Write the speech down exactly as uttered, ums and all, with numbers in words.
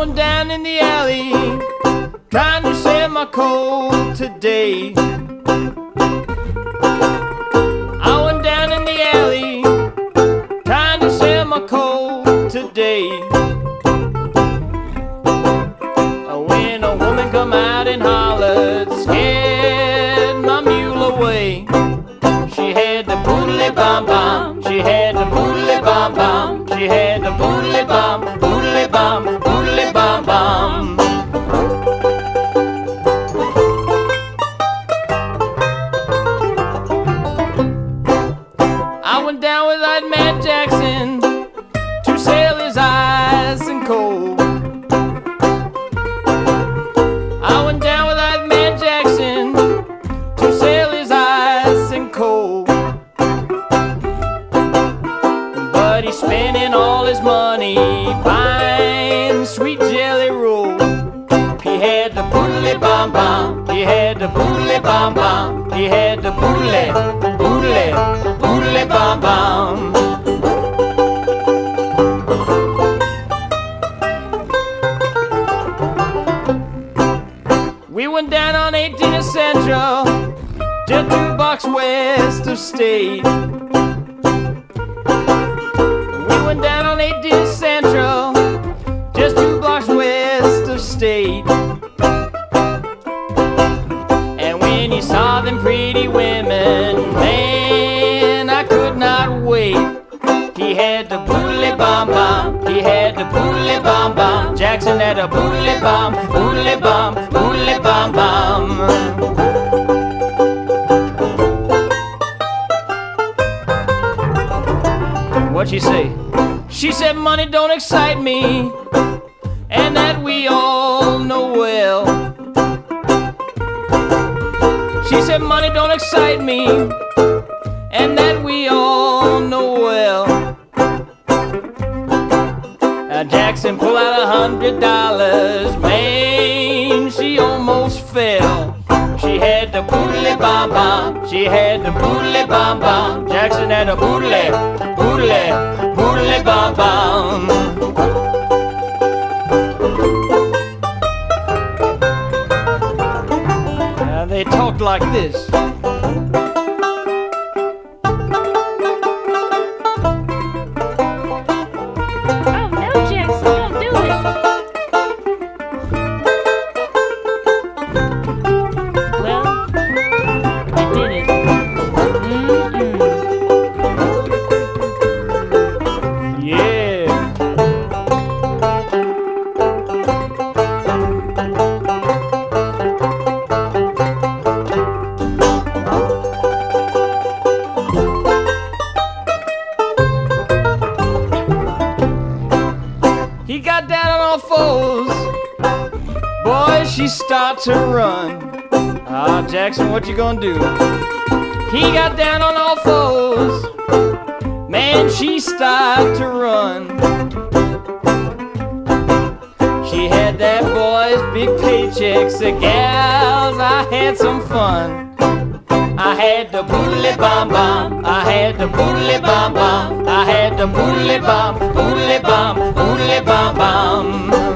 went down in the alley, trying to save my coat today. I went down in the alley, trying to save my coat today. When a woman come out and hollered, scared my mule away. She had the boodly bom bom, she had the boodly bom bom, she had the boodly bom, boodly bom, boodly bom bom. I went down with that man Jackson to sail his ice and cold. I went down with that man Jackson to sail his ice and cold. But he's spending all his money buying sweet jelly roll. He had the boodly bom bom, he had the boodly bom bom, he had the boodly, boodly, boodly bom bom. We went down on eighteenth Central, just two blocks west of State. We went down on eighteenth Central, just two blocks west of State. And when you saw them pretty women, man, I could not wait. He had the boodly bom bom, he had the boodly bom bom. Jackson had a boodly bom, boodly bom, boodly bom bom. What'd she say? She said money don't excite me, and that we all know well. She said money don't excite me, and that we all know well. Now Jackson pulled out a hundred dollars, man, she almost fell. She had the boodly bom bom, she had the boodly bom bom. Jackson had a boodly, boodly, boodly bom bom. Now they talked like this. He got down on all fours, boy, she start to run. Ah, Jackson, what you gonna do? He got down on all fours, man, she start to run. She had that boy's big paychecks, the gals, I had some fun. I had the boodly bom bom, I had the boodly bom bom, I had the boodly bom, boodly bom, boodly bom bom.